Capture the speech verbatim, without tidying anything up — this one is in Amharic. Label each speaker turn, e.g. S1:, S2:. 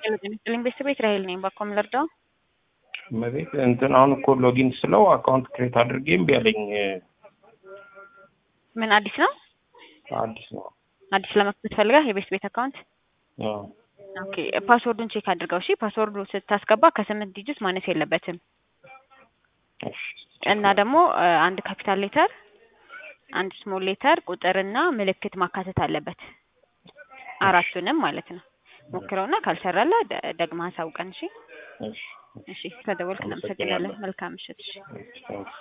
S1: ሊንክ ቤት ራሄል ነኝ። ባኮም ልርዳው?
S2: መቤት እንትን አሁን እኮ ሎጊን ስለው አካውንት ክሬት አድርጌ እምቢ አለኝ።
S1: ምን አዲስ ነው?
S2: አዲስ ነው።
S1: አዲስ ለመክፈት ፈልገህ የቤት ቤት አካውንት?
S2: አዎ።
S1: ኦኬ ፓስወርዱን ቼክ አድርገው። እሺ ፓስወርዱ ስታስገባ ከስምንት ዲጂት ማነስ የለበትም።
S2: እሺ።
S1: እና ደግሞ አንድ ካፒታል ሌተር፣ አንድ ስሞል ሌተር፣ ቁጥርና ምልክት ማካተት አለበት። አራቱንም ማለት ነው። ሞክረውና ካልሰራለ ደግመህ አሳውቀን። እሺ
S2: እሺ።
S1: እሺ ከደወልክ እናመሰግናለን። መልካም ምሽት። እሺ
S2: እሺ።